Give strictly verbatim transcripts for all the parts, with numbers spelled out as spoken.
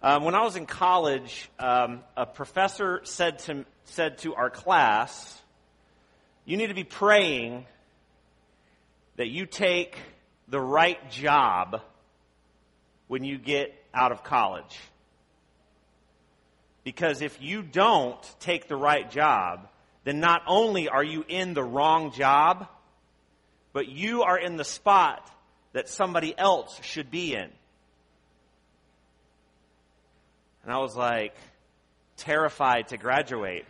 Um, when I was in college, um, a professor said to said to our class, "You need to be praying that you take the right job when you get out of college. Because if you don't take the right job, then not only are you in the wrong job, but you are in the spot that somebody else should be in." And I was like, terrified to graduate.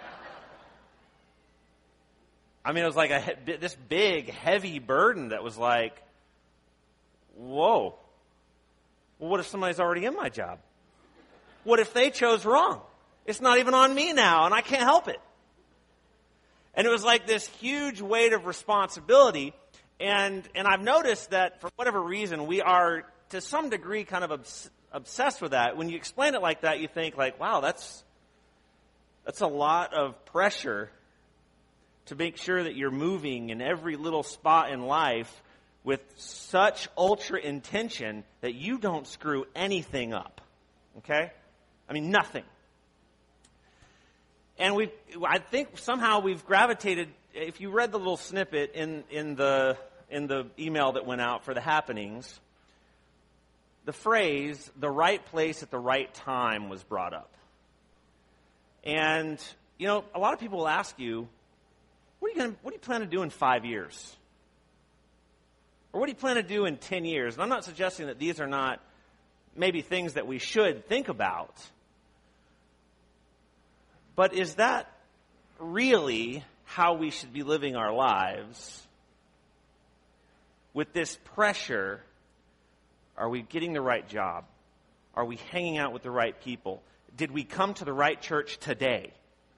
I mean, it was like a, this big, heavy burden that was like, whoa. Well, what if somebody's already in my job? What if they chose wrong? It's not even on me now, and I can't help it. And it was like this huge weight of responsibility. And and I've noticed that for whatever reason, we are, to some degree, kind of obs- obsessed with that. When you explain it like that, you think like, wow, that's that's a lot of pressure to make sure that you're moving in every little spot in life with such ultra intention that you don't screw anything up. Okay? I mean, nothing. And we, I think somehow we've gravitated. If you read the little snippet in, in the in the email that went out for the happenings, the phrase "the right place at the right time" was brought up. And you know, a lot of people will ask you, "What are you going? What do you plan to do in five years? Or what do you plan to do in ten years?" And I'm not suggesting that these are not maybe things that we should think about. But is that really how we should be living our lives? With this pressure, are we getting the right job? Are we hanging out with the right people? Did we come to the right church today?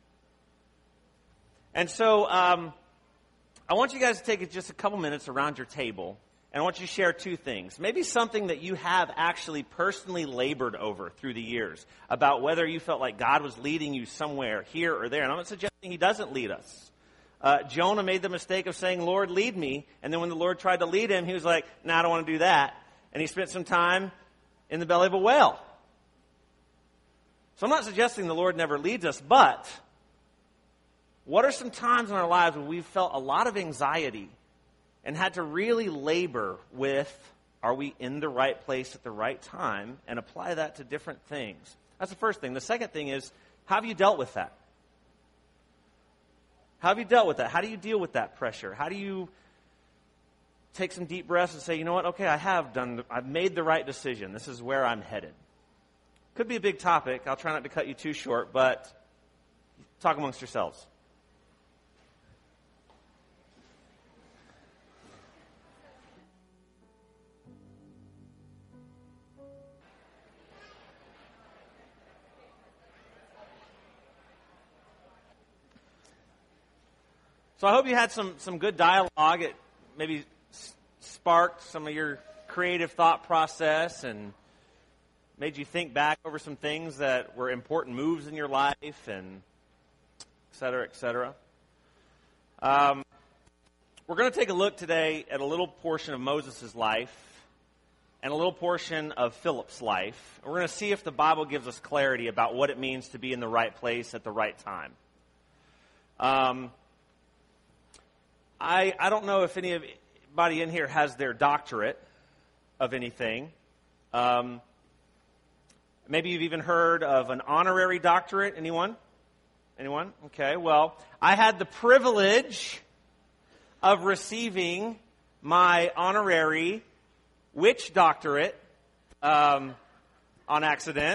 And so um, I want you guys to take just a couple minutes around your table, and I want you to share two things. Maybe something that you have actually personally labored over through the years about whether you felt like God was leading you somewhere here or there. And I'm not suggesting He doesn't lead us. Uh, Jonah made the mistake of saying, "Lord, lead me." And then when the Lord tried to lead him, he was like, "No, nah, I don't want to do that." And he spent some time in the belly of a whale. So I'm not suggesting the Lord never leads us, but what are some times in our lives when we've felt a lot of anxiety and had to really labor with, are we in the right place at the right time, and apply that to different things? That's the first thing. The second thing is, how have you dealt with that? How have you dealt with that? How do you deal with that pressure? How do you take some deep breaths and say, you know what, okay, I have done, I've made the right decision. This is where I'm headed. Could be a big topic. I'll try not to cut you too short, but talk amongst yourselves. So I hope you had some, some good dialogue. It maybe s- sparked some of your creative thought process and made you think back over some things that were important moves in your life, and et cetera, et cetera. Um, we're going to take a look today at a little portion of Moses' life and a little portion of Philip's life. We're going to see if the Bible gives us clarity about what it means to be in the right place at the right time. Um, I, I don't know if anybody in here has their doctorate of anything. Um, maybe you've even heard of an honorary doctorate. Anyone? Anyone? Okay, well, I had the privilege of receiving my honorary witch doctorate um, on accident.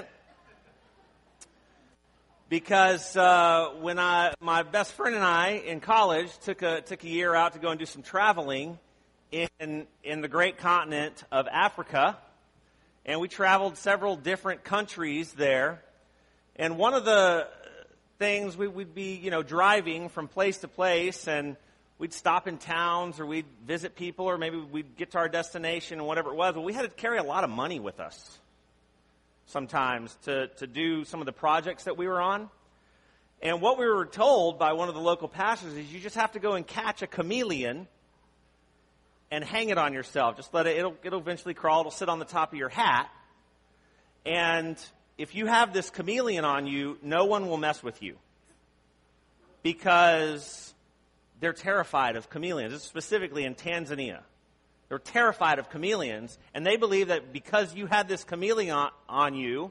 Because uh, when I, my best friend and I in college took a took a year out to go and do some traveling in in the great continent of Africa, and we traveled several different countries there. And one of the things we, we'd be you know driving from place to place, and we'd stop in towns, or we'd visit people, or maybe we'd get to our destination and whatever it was. But we had to carry a lot of money with us sometimes to, to do some of the projects that we were on. And what we were told by one of the local pastors is you just have to go and catch a chameleon and hang it on yourself. Just let it, it'll, it'll eventually crawl, it'll sit on the top of your hat. And if you have this chameleon on you, no one will mess with you because they're terrified of chameleons. This is specifically in Tanzania. They're terrified of chameleons, and they believe that because you had this chameleon on you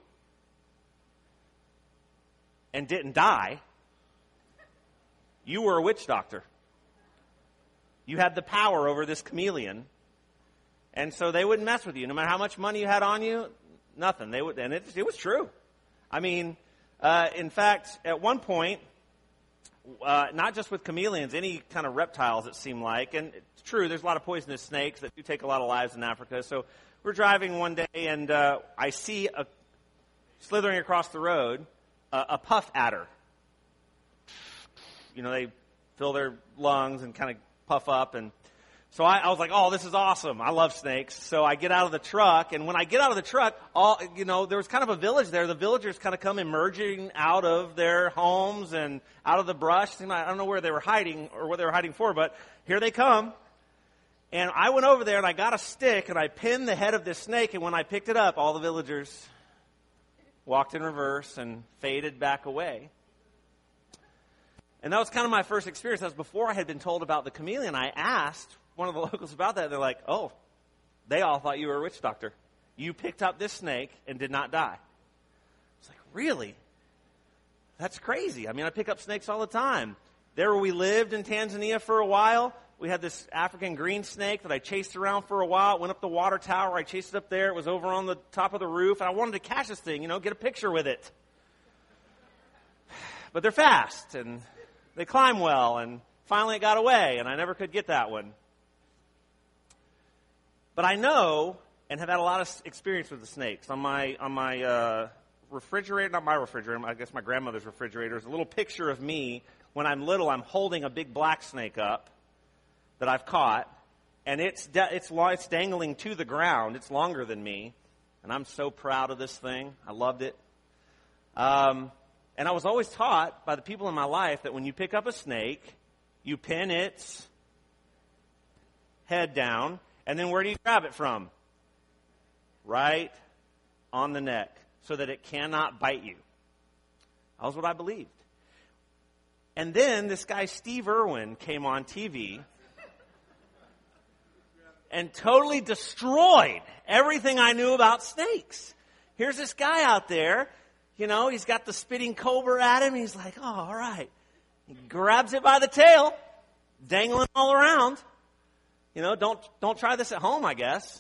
and didn't die, you were a witch doctor. You had the power over this chameleon, and so they wouldn't mess with you. No matter how much money you had on you, nothing. They would, and it, it was true. I mean, uh, in fact, at one point, uh, not just with chameleons, any kind of reptiles, it seemed like, and it's true, there's a lot of poisonous snakes that do take a lot of lives in Africa. So we're driving one day, and uh, I see a slithering across the road, uh, a puff adder. You know, they fill their lungs and kind of puff up, and so I, I was like, oh, this is awesome. I love snakes. So I get out of the truck, and when I get out of the truck, all you know, there was kind of a village there. The villagers kind of come emerging out of their homes and out of the brush. I don't know where they were hiding or what they were hiding for, but here they come. And I went over there, and I got a stick, and I pinned the head of this snake, and when I picked it up, all the villagers walked in reverse and faded back away. And that was kind of my first experience. That was before I had been told about the chameleon. I asked one of the locals about that. They're like, oh, they all thought you were a witch doctor. You picked up this snake and did not die. It's like, really? That's crazy. I mean, I pick up snakes all the time. There where we lived in Tanzania for a while, we had this African green snake that I chased around for a while. It went up the water tower. I chased it up there. It was over on the top of the roof. And I wanted to catch this thing, you know, get a picture with it. But they're fast, and they climb well, and finally it got away, and I never could get that one. But I know and have had a lot of experience with the snakes. On my on my uh, refrigerator, not my refrigerator, I guess my grandmother's refrigerator, is a little picture of me. When I'm little, I'm holding a big black snake up that I've caught, and it's de- it's it's dangling to the ground. It's longer than me, and I'm so proud of this thing. I loved it. Um, and I was always taught by the people in my life that when you pick up a snake, you pin its head down, and then where do you grab it from? Right on the neck, so that it cannot bite you. That was what I believed. And then this guy, Steve Irwin, came on T V and totally destroyed everything I knew about snakes. Here's this guy out there, you know, he's got the spitting cobra at him. He's like, oh, all right. He grabs it by the tail, dangling all around. You know, don't don't try this at home, I guess.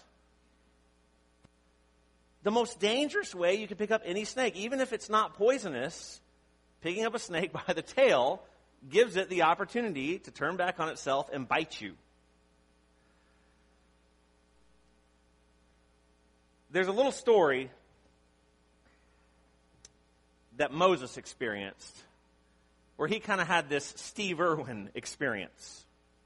The most dangerous way you can pick up any snake, even if it's not poisonous, picking up a snake by the tail gives it the opportunity to turn back on itself and bite you. There's a little story that Moses experienced where he kind of had this Steve Irwin experience.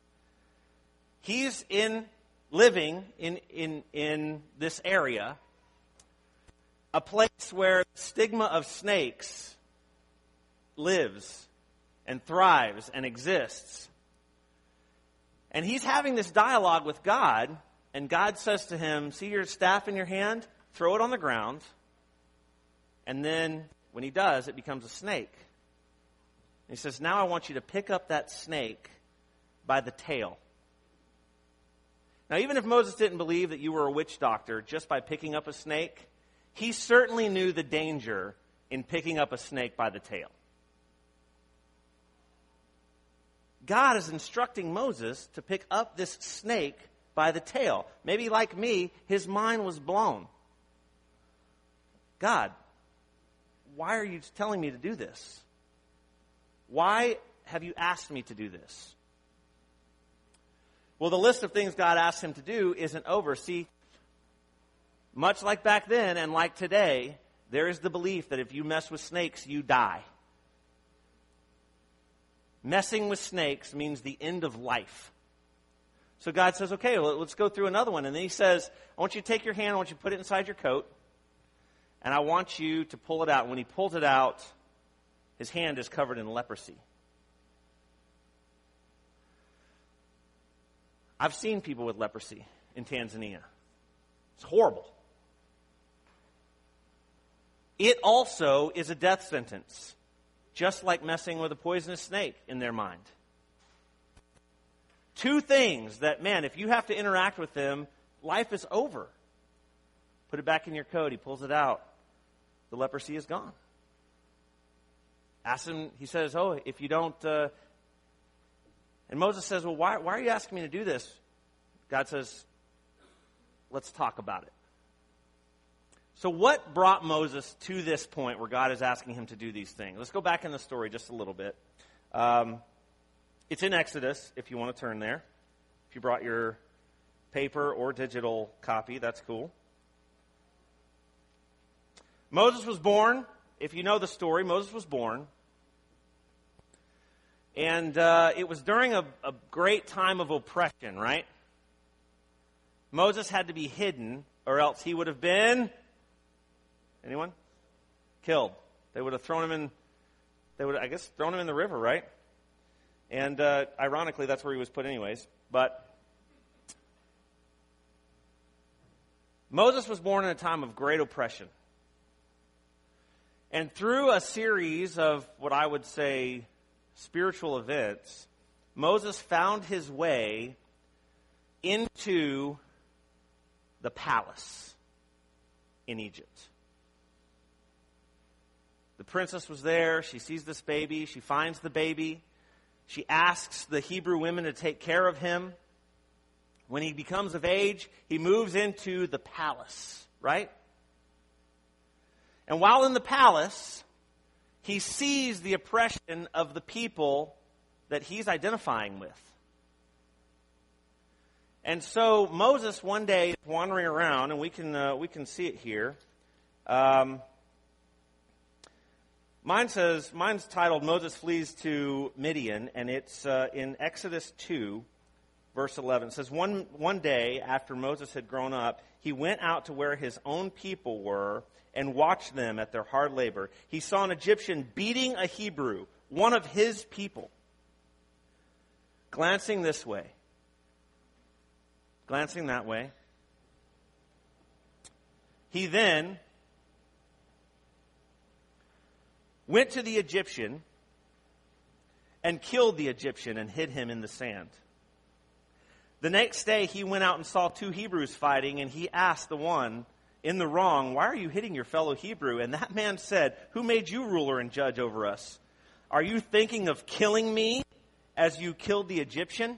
He's in living in, in, in this area, a place where the stigma of snakes lives and thrives and exists. And he's having this dialogue with God, and God says to him, see your staff in your hand? Throw it on the ground. And then when he does, it becomes a snake. And he says, now I want you to pick up that snake by the tail. Now, even if Moses didn't believe that you were a witch doctor just by picking up a snake, he certainly knew the danger in picking up a snake by the tail. God is instructing Moses to pick up this snake by the tail. Maybe like me, his mind was blown. God, why are you telling me to do this? Why have you asked me to do this? Well, the list of things God asked him to do isn't over. See, much like back then and like today, there is the belief that if you mess with snakes, you die. Messing with snakes means the end of life. So God says, okay, well, let's go through another one. And then he says, I want you to take your hand, I want you to put it inside your coat, and I want you to pull it out. When he pulls it out, his hand is covered in leprosy. I've seen people with leprosy in Tanzania. It's horrible. it also is a death sentence, just like messing with a poisonous snake in their mind. Two things that, man, if you have to interact with them, life is over. Put it back in your coat. He pulls it out. The leprosy is gone. Ask him, he says, oh, if you don't... Uh... And Moses says, well, why, why are you asking me to do this? God says, let's talk about it. So what brought Moses to this point where God is asking him to do these things? Let's go back in the story just a little bit. Um, it's in Exodus, if you want to turn there. If you brought your paper or digital copy, that's cool. Moses was born. If you know the story, Moses was born. And uh, it was during a, a great time of oppression, right? Moses had to be hidden, or else he would have been... Anyone? Killed. They would have thrown him in, they would, I guess, thrown him in the river, right? And uh, ironically, that's where he was put anyways. But Moses was born in a time of great oppression. And through a series of what I would say spiritual events, Moses found his way into the palace in Egypt. The princess was there. She sees this baby. She finds the baby. She asks the Hebrew women to take care of him. When he becomes of age, he moves into the palace, right? And while in the palace, he sees the oppression of the people that he's identifying with. And so Moses one day is wandering around, and we can uh, we can see it here. Um, mine says mine's titled "Moses Flees to Midian," and it's uh, in Exodus two, verse eleven. It says, "One one day after Moses had grown up, he went out to where his own people were and watched them at their hard labor. He saw an Egyptian beating a Hebrew, one of his people. Glancing this way, glancing that way, he then went to the Egyptian and killed the Egyptian and hid him in the sand. The next day he went out and saw two Hebrews fighting, and he asked the one in the wrong, 'Why are you hitting your fellow Hebrew?' And that man said, 'Who made you ruler and judge over us? Are you thinking of killing me as you killed the Egyptian?'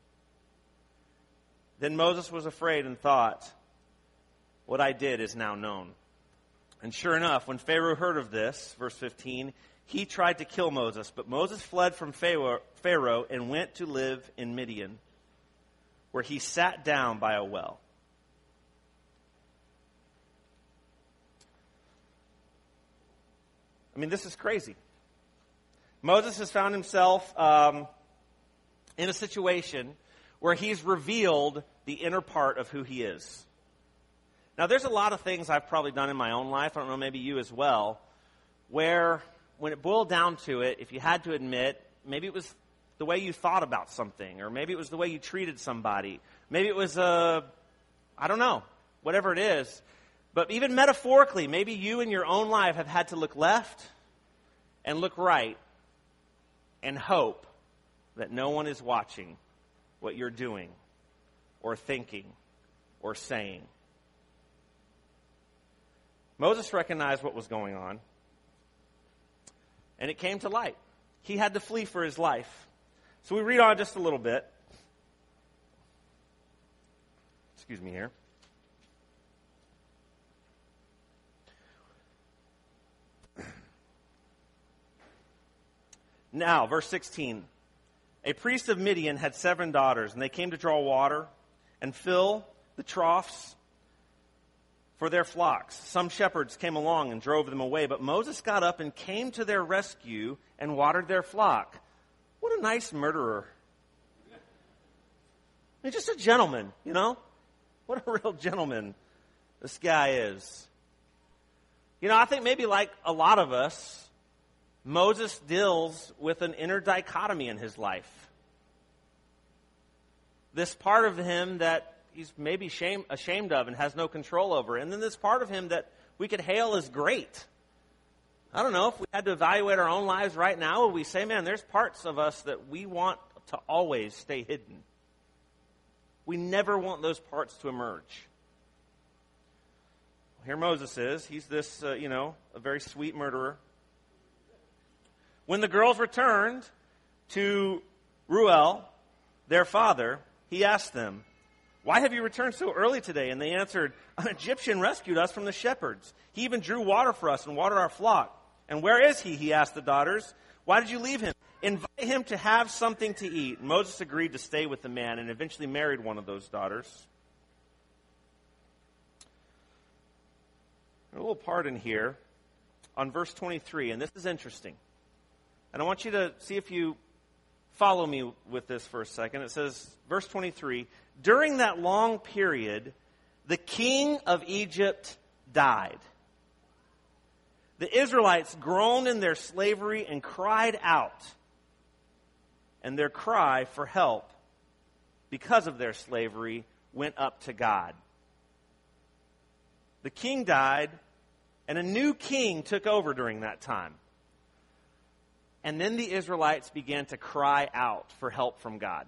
Then Moses was afraid and thought, 'What I did is now known.' And sure enough, when Pharaoh heard of this, verse fifteen, he tried to kill Moses. But Moses fled from Pharaoh and went to live in Midian, where he sat down by a well." I mean, this is crazy. Moses has found himself um, in a situation where he's revealed the inner part of who he is. Now, there's a lot of things I've probably done in my own life, I don't know, maybe you as well, where when it boiled down to it, if you had to admit, maybe it was the way you thought about something, or maybe it was the way you treated somebody. Maybe it was, uh, I don't know, whatever it is. But even metaphorically, maybe you in your own life have had to look left and look right and hope that no one is watching what you're doing or thinking or saying. Moses recognized what was going on, and it came to light. He had to flee for his life. So we read on just a little bit. Excuse me here. Now, verse sixteen. A priest of Midian had seven daughters, and they came to draw water and fill the troughs for their flocks. Some shepherds came along and drove them away, but Moses got up and came to their rescue and watered their flock. What a nice murderer. I mean, just a gentleman, you know? What a real gentleman this guy is. You know, I think maybe like a lot of us, Moses deals with an inner dichotomy in his life. This part of him that he's maybe shame, ashamed of and has no control over. And then this part of him that we could hail as great. I don't know, if we had to evaluate our own lives right now, would we say, man, there's parts of us that we want to always stay hidden. We never want those parts to emerge. Here Moses is. He's this, uh, you know, a very sweet murderer. When the girls returned to Reuel, their father, he asked them, "Why have you returned so early today?" And they answered, "An Egyptian rescued us from the shepherds. He even drew water for us and watered our flock." "And where is he?" he asked the daughters. "Why did you leave him?" "Invite him to have something to eat." And Moses agreed to stay with the man and eventually married one of those daughters. A little part in here on verse twenty-three, and this is interesting. And I want you to see if you follow me with this for a second. It says, verse twenty-three, "During that long period, the king of Egypt died. The Israelites groaned in their slavery and cried out. And their cry for help because of their slavery went up to God. The king died, and a new king took over during that time. And then the Israelites began to cry out for help from God."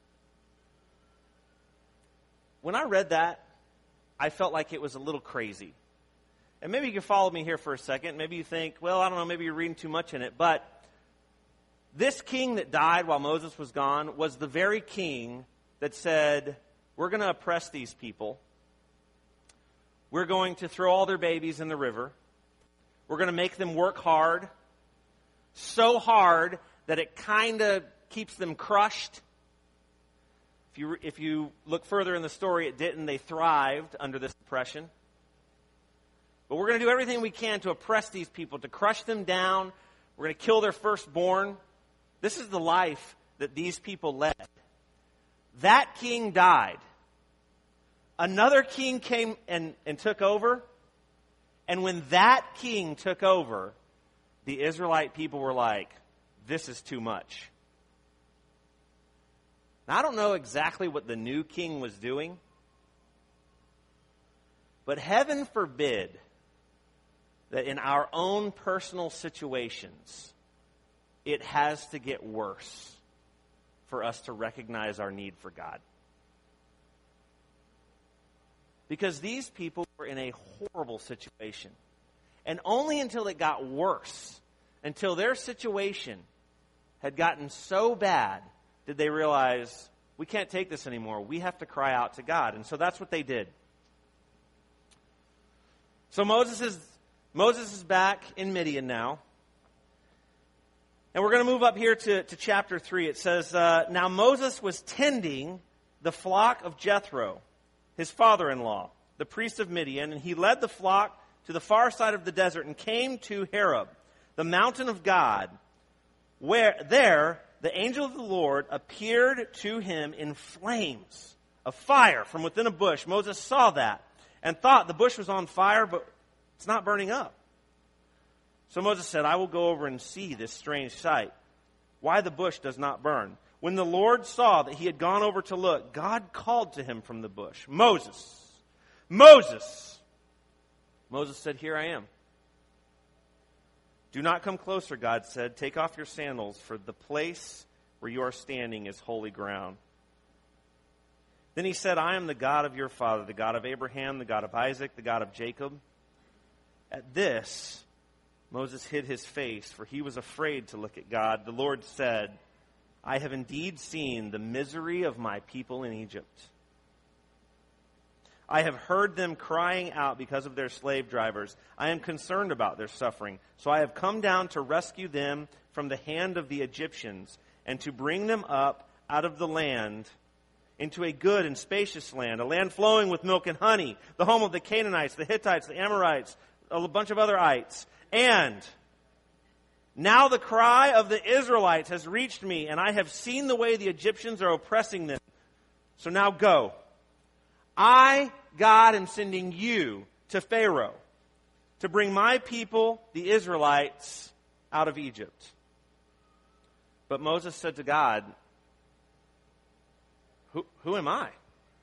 When I read that, I felt like it was a little crazy. And maybe you can follow me here for a second. Maybe you think, well, I don't know, maybe you're reading too much in it. But this king that died while Moses was gone was the very king that said, we're going to oppress these people. We're going to throw all their babies in the river. We're going to make them work hard. So hard that it kind of keeps them crushed. If you, if you look further in the story, it didn't. They thrived under this oppression. But we're going to do everything we can to oppress these people, to crush them down. We're going to kill their firstborn. This is the life that these people led. That king died. Another king came and, and took over. And when that king took over, the Israelite people were like, this is too much. Now, I don't know exactly what the new king was doing, but heaven forbid that in our own personal situations, it has to get worse for us to recognize our need for God. Because these people were in a horrible situation. And only until it got worse, until their situation had gotten so bad, did they realize, we can't take this anymore. We have to cry out to God. And so that's what they did. So Moses is, Moses is back in Midian now. And we're going to move up here to, to chapter three. It says, uh, Now Moses was tending the flock of Jethro, his father-in-law, the priest of Midian, and he led the flock to the far side of the desert and came to Horeb, the mountain of God, where there the angel of the Lord appeared to him in flames of fire from within a bush. Moses saw that and thought the bush was on fire, but it's not burning up. So Moses said, I will go over and see this strange sight, why the bush does not burn. When the Lord saw that he had gone over to look, God called to him from the bush, Moses, Moses. Moses said, Here I am. Do not come closer, God said. Take off your sandals, for the place where you are standing is holy ground. Then he said, I am the God of your father, the God of Abraham, the God of Isaac, the God of Jacob. At this, Moses hid his face, for he was afraid to look at God. The Lord said, I have indeed seen the misery of my people in Egypt. I have heard them crying out because of their slave drivers. I am concerned about their suffering. So I have come down to rescue them from the hand of the Egyptians and to bring them up out of the land into a good and spacious land, a land flowing with milk and honey, the home of the Canaanites, the Hittites, the Amorites, a bunch of other ites. And now the cry of the Israelites has reached me, and I have seen the way the Egyptians are oppressing them. So now go. I, God, am sending you to Pharaoh to bring my people, the Israelites, out of Egypt. But Moses said to God, Who, who am I?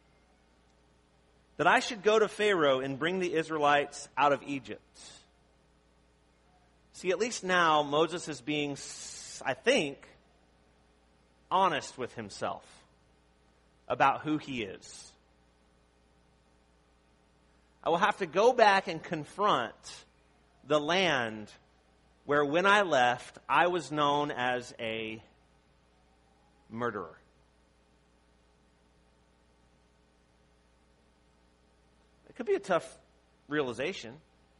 That I should go to Pharaoh and bring the Israelites out of Egypt. See, at least now Moses is being, I think, honest with himself about who he is. I will have to go back and confront the land where when I left, I was known as a murderer. It could be a tough realization.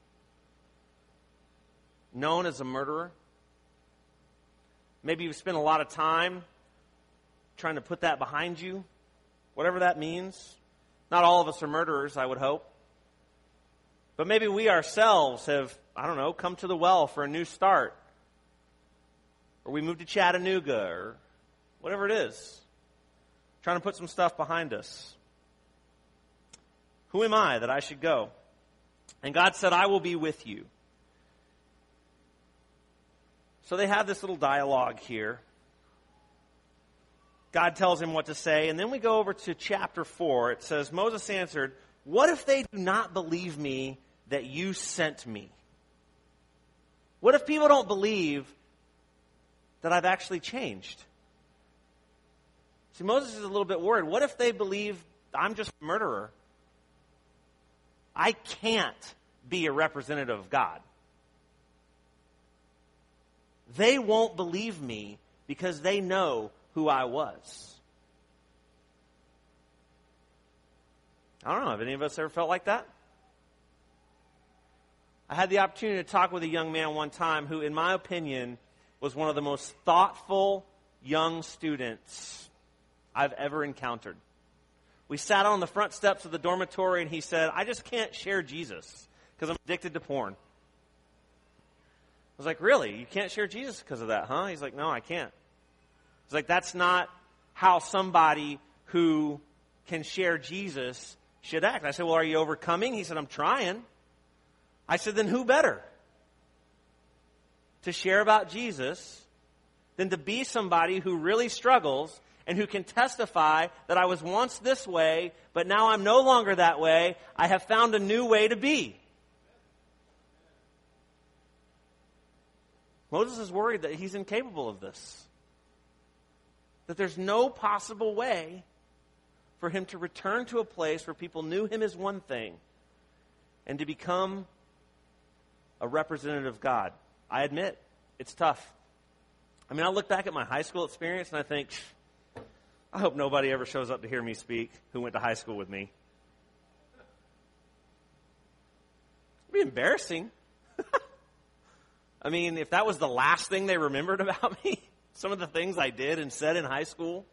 Known as a murderer. Maybe you've spent a lot of time trying to put that behind you, whatever that means. Not all of us are murderers, I would hope. But maybe we ourselves have, I don't know, come to the well for a new start. Or we moved to Chattanooga, or whatever it is. Trying to put some stuff behind us. Who am I that I should go? And God said, I will be with you. So they have this little dialogue here. God tells him what to say. And then we go over to chapter four. It says, Moses answered, what if they do not believe me that you sent me? What if people don't believe that I've actually changed? See, Moses is a little bit worried. What if they believe I'm just a murderer? I can't be a representative of God. They won't believe me because they know who I was. I don't know. Have any of us ever felt like that? I had the opportunity to talk with a young man one time who, in my opinion, was one of the most thoughtful young students I've ever encountered. We sat on the front steps of the dormitory and he said, I just can't share Jesus because I'm addicted to porn. I was like, really? You can't share Jesus because of that, huh? He's like, no, I can't. He's like, that's not how somebody who can share Jesus should act. I said, well, are you overcoming? He said, I'm trying. I said, then who better to share about Jesus than to be somebody who really struggles and who can testify that I was once this way, but now I'm no longer that way. I have found a new way to be. Moses is worried that he's incapable of this. That there's no possible way for him to return to a place where people knew him as one thing and to become a representative of God. I admit, it's tough. I mean, I look back at my high school experience and I think, I hope nobody ever shows up to hear me speak who went to high school with me. It'd be embarrassing. I mean, if that was the last thing they remembered about me, some of the things I did and said in high school.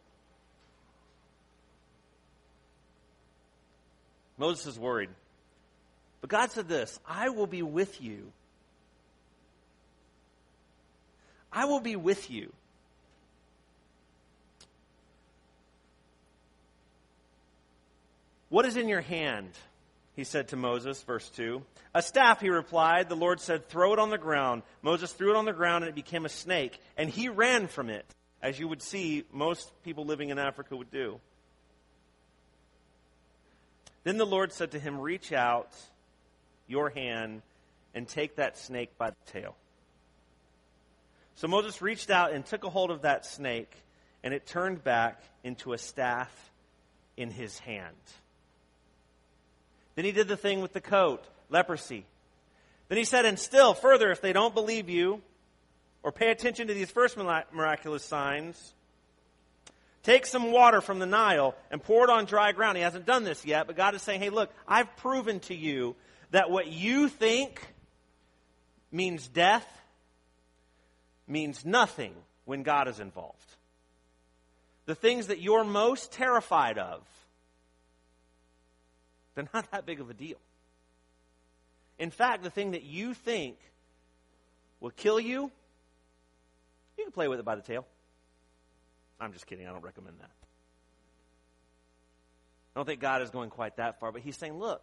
Moses is worried. But God said this, I will be with you. I will be with you. What is in your hand? He said to Moses, verse two. A staff, he replied. The Lord said, throw it on the ground. Moses threw it on the ground and it became a snake. And he ran from it, as you would see most people living in Africa would do. Then the Lord said to him, reach out your hand and take that snake by the tail. So Moses reached out and took a hold of that snake, and it turned back into a staff in his hand. Then he did the thing with the coat, leprosy. Then he said, and still further, if they don't believe you or pay attention to these first miraculous signs, take some water from the Nile and pour it on dry ground. He hasn't done this yet, but God is saying, hey, look, I've proven to you that what you think means death means nothing when God is involved. The things that you're most terrified of, they're not that big of a deal. In fact, the thing that you think will kill you, you can play with it by the tail. I'm just kidding. I don't recommend that. I don't think God is going quite that far, but he's saying, look,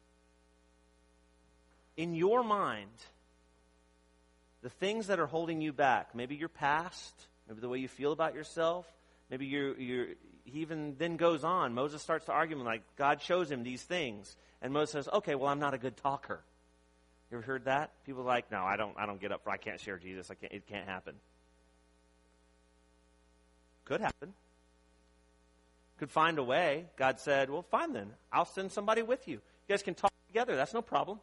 in your mind, the things that are holding you back, maybe your past, maybe the way you feel about yourself, maybe you're, you're, he even then goes on. Moses starts to argue, like God shows him these things. And Moses says, okay, well, I'm not a good talker. You ever heard that? People are like, no, I don't I don't get up for I can't share Jesus. I can't it can't happen. Could happen. Could find a way. God said, well, fine then. I'll send somebody with you. You guys can talk together. That's no problem.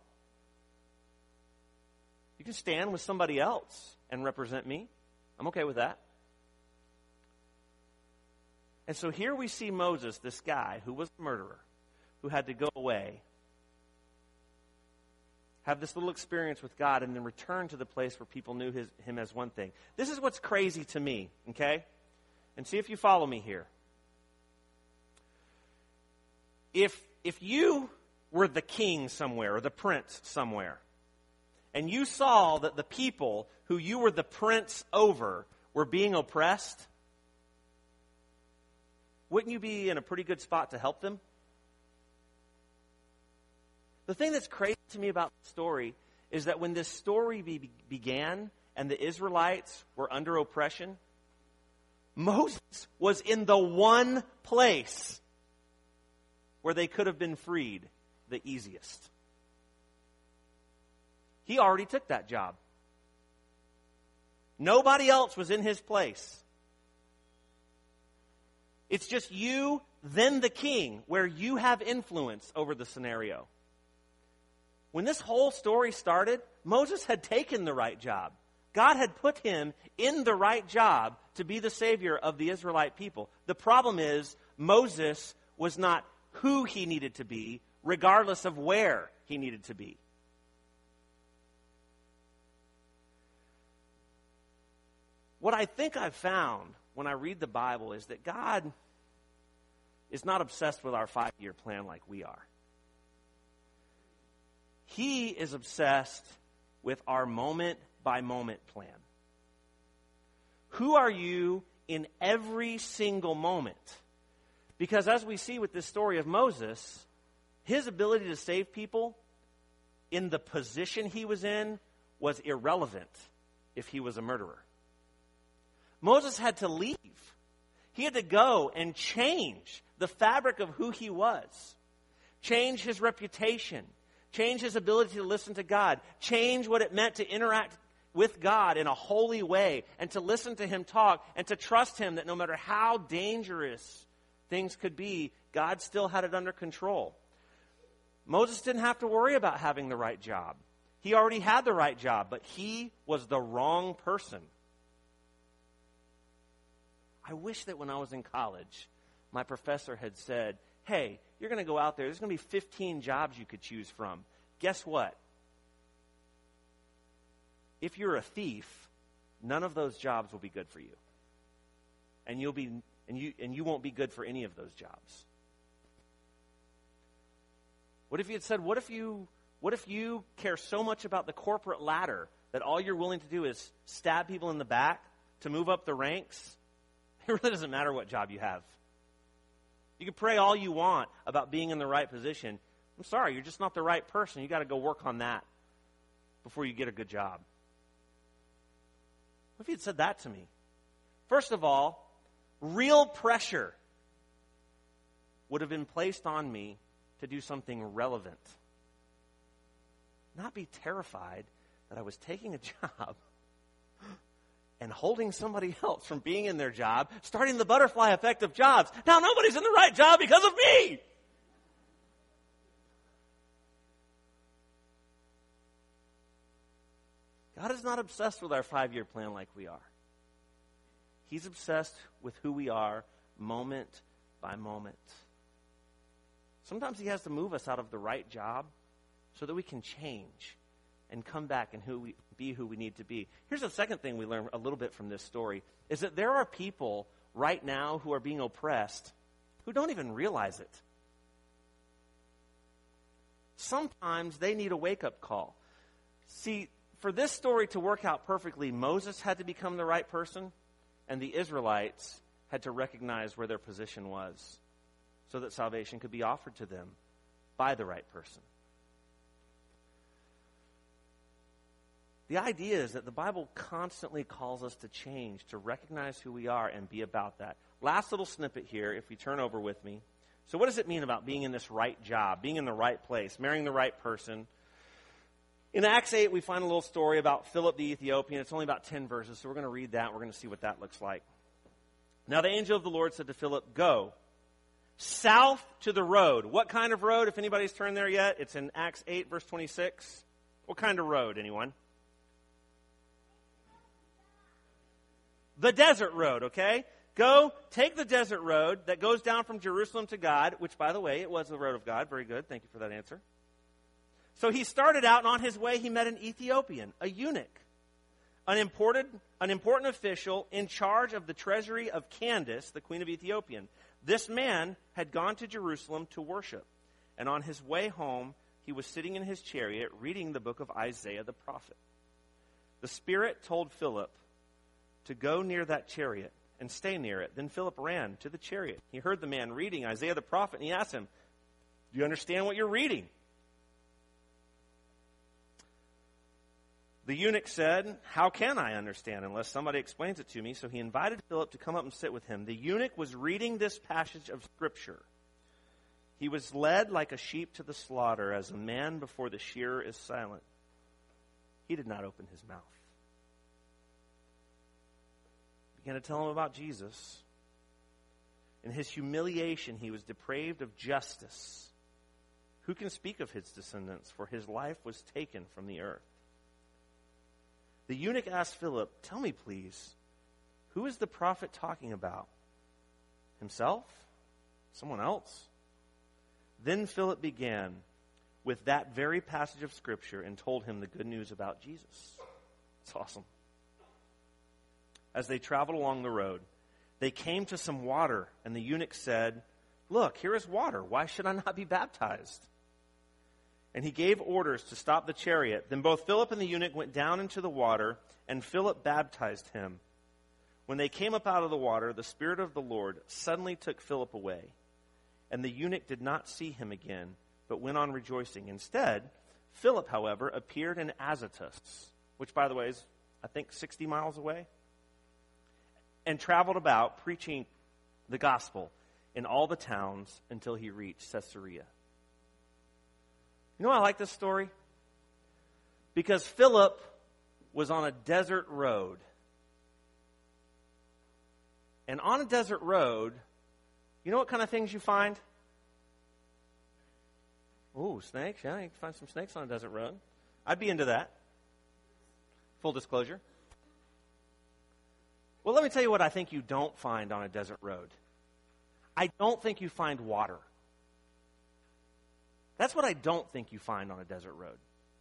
You can stand with somebody else and represent me. I'm okay with that. And so here we see Moses, this guy who was a murderer, who had to go away, have this little experience with God, and then return to the place where people knew his, him as one thing. This is what's crazy to me, okay? And see if you follow me here. If if you were the king somewhere, or the prince somewhere, and you saw that the people who you were the prince over were being oppressed, wouldn't you be in a pretty good spot to help them? The thing that's crazy to me about the story is that when this story be- began and the Israelites were under oppression, Moses was in the one place where they could have been freed the easiest. He already took that job. Nobody else was in his place. It's just you, then the king, where you have influence over the scenario. When this whole story started, Moses had taken the right job. God had put him in the right job to be the savior of the Israelite people. The problem is, Moses was not who he needed to be, regardless of where he needed to be. What I think I've found when I read the Bible is that God is not obsessed with our five-year plan like we are. He is obsessed with our moment-by-moment plan. Who are you in every single moment? Because as we see with this story of Moses, his ability to save people in the position he was in was irrelevant if he was a murderer. Moses had to leave. He had to go and change the fabric of who he was. Change his reputation. Change his ability to listen to God. Change what it meant to interact with God in a holy way and to listen to him talk and to trust him that no matter how dangerous things could be, God still had it under control. Moses didn't have to worry about having the right job. He already had the right job, but he was the wrong person. I wish that when I was in college, my professor had said, hey, you're going to go out there. There's going to be fifteen jobs you could choose from. Guess what? If you're a thief, none of those jobs will be good for you. And you'll be and you and you won't be good for any of those jobs. What if you had said, what if you what if you care so much about the corporate ladder that all you're willing to do is stab people in the back to move up the ranks? It really doesn't matter what job you have. You can pray all you want about being in the right position. I'm sorry, you're just not the right person. You got to go work on that before you get a good job. What if he had said that to me? First of all, real pressure would have been placed on me to do something relevant. Not be terrified that I was taking a job and holding somebody else from being in their job, starting the butterfly effect of jobs. Now nobody's in the right job because of me. God is not obsessed with our five-year plan like we are. He's obsessed with who we are moment by moment. Sometimes he has to move us out of the right job so that we can change and come back and who we be who we need to be. Here's the second thing we learn a little bit from this story, is that there are people right now who are being oppressed who don't even realize it. Sometimes they need a wake-up call. See, for this story to work out perfectly, Moses had to become the right person, and the Israelites had to recognize where their position was so that salvation could be offered to them by the right person. The idea is that the Bible constantly calls us to change, to recognize who we are and be about that. Last little snippet here, if we turn over with me. So what does it mean about being in this right job, being in the right place, marrying the right person? In Acts eight, we find a little story about Philip the Ethiopian. It's only about ten verses, so we're going to read that. We're going to see what that looks like. Now the angel of the Lord said to Philip, "Go south to the road." What kind of road? If anybody's turned there yet, it's in Acts eight, verse twenty-six. What kind of road, anyone? The desert road, okay? Go, take the desert road that goes down from Jerusalem to God, which, by the way, it was the road of God. Very good. Thank you for that answer. So he started out, and on his way, he met an Ethiopian, a eunuch, an important, an important official in charge of the treasury of Candace, the queen of Ethiopia. This man had gone to Jerusalem to worship, and on his way home, he was sitting in his chariot reading the book of Isaiah the prophet. The Spirit told Philip to go near that chariot and stay near it. Then Philip ran to the chariot. He heard the man reading Isaiah the prophet, and he asked him, "Do you understand what you're reading?" The eunuch said, "How can I understand unless somebody explains it to me?" So he invited Philip to come up and sit with him. The eunuch was reading this passage of Scripture. He was led like a sheep to the slaughter, as a man before the shearer is silent. He did not open his mouth. He began to tell him about Jesus. In his humiliation, he was depraved of justice. Who can speak of his descendants? For his life was taken from the earth. The eunuch asked Philip, "Tell me, please, who is the prophet talking about? Himself? Someone else?" Then Philip began with that very passage of Scripture and told him the good news about Jesus. It's awesome. As they traveled along the road, they came to some water, and the eunuch said, "Look, here is water. Why should I not be baptized?" And he gave orders to stop the chariot. Then both Philip and the eunuch went down into the water, and Philip baptized him. When they came up out of the water, the Spirit of the Lord suddenly took Philip away. And the eunuch did not see him again, but went on rejoicing. Instead, Philip, however, appeared in Azotus, which, by the way, is, I think, sixty miles away, and traveled about preaching the gospel in all the towns until he reached Caesarea. You know why I like this story? Because Philip was on a desert road. And on a desert road, you know what kind of things you find? Ooh, snakes. Yeah, you can find some snakes on a desert road. I'd be into that. Full disclosure. Well, let me tell you what I think you don't find on a desert road. I don't think you find water. That's what I don't think you find on a desert road.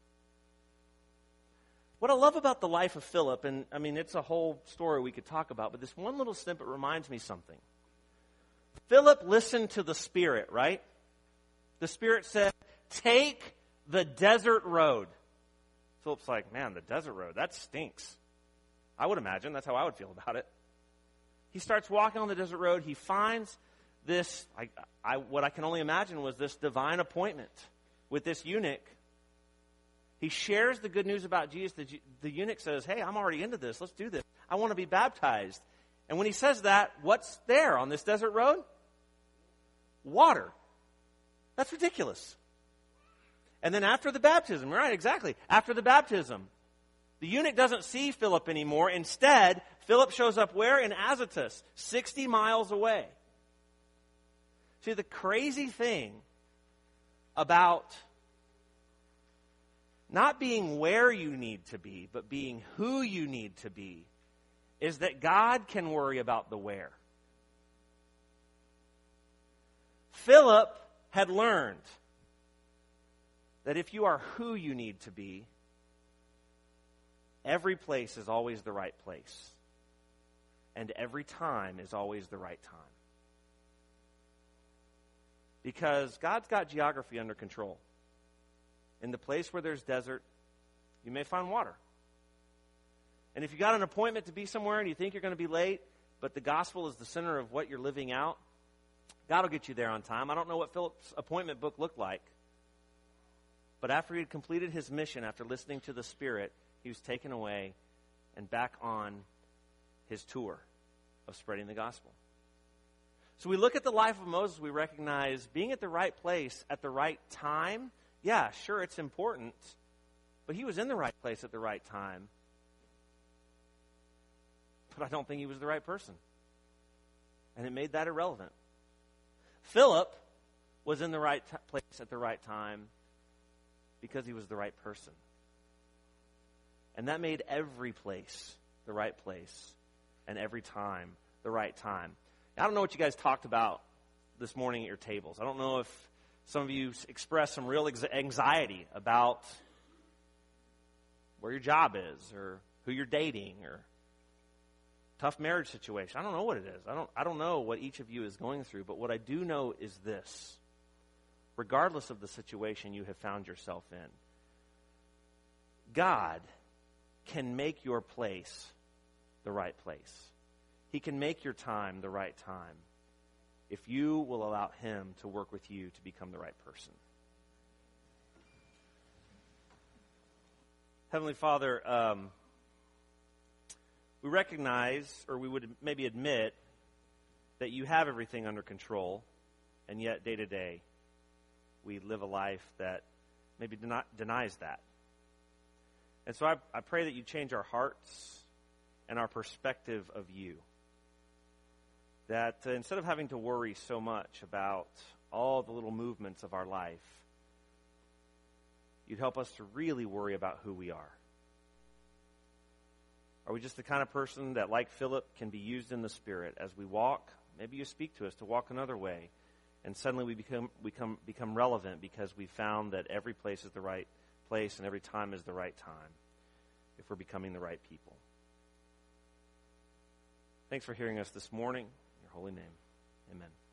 What I love about the life of Philip, and I mean, it's a whole story we could talk about, but this one little snippet reminds me something. Philip listened to the Spirit, right? The Spirit said, "Take the desert road." Philip's like, "Man, the desert road, that stinks." I would imagine that's how I would feel about it. He starts walking on the desert road. He finds this, I, I, what I can only imagine was this divine appointment with this eunuch. He shares the good news about Jesus. The, the eunuch says, "Hey, I'm already into this. Let's do this. I want to be baptized." And when he says that, what's there on this desert road? Water. That's ridiculous. And then after the baptism, right, exactly. After the baptism, the eunuch doesn't see Philip anymore. Instead, Philip shows up where? In Azotus, sixty miles away. See, the crazy thing about not being where you need to be, but being who you need to be, is that God can worry about the where. Philip had learned that if you are who you need to be, every place is always the right place. And every time is always the right time. Because God's got geography under control. In the place where there's desert, you may find water. And if you got an appointment to be somewhere and you think you're going to be late, but the gospel is the center of what you're living out, God will get you there on time. I don't know what Philip's appointment book looked like. But after he had completed his mission, after listening to the Spirit, he was taken away and back on his tour of spreading the gospel. So we look at the life of Moses, we recognize being at the right place at the right time. Yeah, sure, it's important. But he was in the right place at the right time. But I don't think he was the right person. And it made that irrelevant. Philip was in the right t- place at the right time because he was the right person. And that made every place the right place and every time the right time. I don't know what you guys talked about this morning at your tables. I don't know if some of you expressed some real anxiety about where your job is or who you're dating or tough marriage situation. I don't know what it is. I don't I don't know what each of you is going through, but what I do know is this. Regardless of the situation you have found yourself in, God can make your place the right place. He can make your time the right time if you will allow him to work with you to become the right person. Heavenly Father, um, we recognize, or we would maybe admit, that you have everything under control, and yet day to day we live a life that maybe deni- denies that. And so I, I pray that you change our hearts and our perspective of you. That uh, instead of having to worry so much about all the little movements of our life, you'd help us to really worry about who we are. Are we just the kind of person that, like Philip, can be used in the Spirit as we walk? Maybe you speak to us to walk another way, and suddenly we become become become relevant because we found that every place is the right place and every time is the right time if we're becoming the right people. Thanks for hearing us this morning. In your holy name, amen.